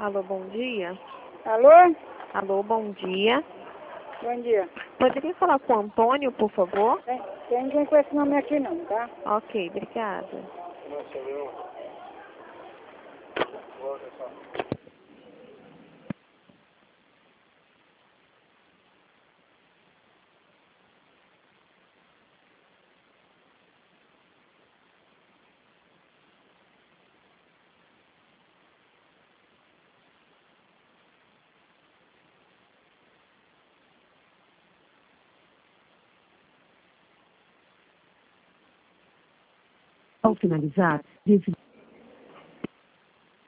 Alô, bom dia. Alô? Alô, bom dia. Bom dia. Poderia falar com o Antônio, por favor? Tem ninguém com esse nome aqui não, tá? Ok, obrigada. Ao finalizar,